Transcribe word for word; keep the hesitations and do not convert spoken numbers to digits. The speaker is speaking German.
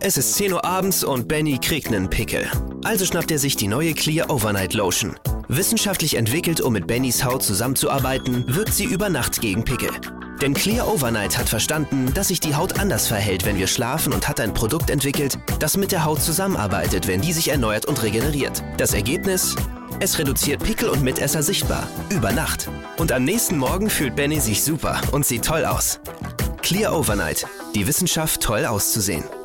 Es ist zehn Uhr abends und Benny kriegt nen Pickel. Also schnappt er sich die neue Clear Overnight Lotion. Wissenschaftlich entwickelt, um mit Bennys Haut zusammenzuarbeiten, wirkt sie über Nacht gegen Pickel. Denn Clear Overnight hat verstanden, dass sich die Haut anders verhält, wenn wir schlafen, und hat ein Produkt entwickelt, das mit der Haut zusammenarbeitet, wenn die sich erneuert und regeneriert. Das Ergebnis? Es reduziert Pickel und Mitesser sichtbar. Über Nacht. Und am nächsten Morgen fühlt Benny sich super und sieht toll aus. Clear Overnight. Die Wissenschaft, toll auszusehen.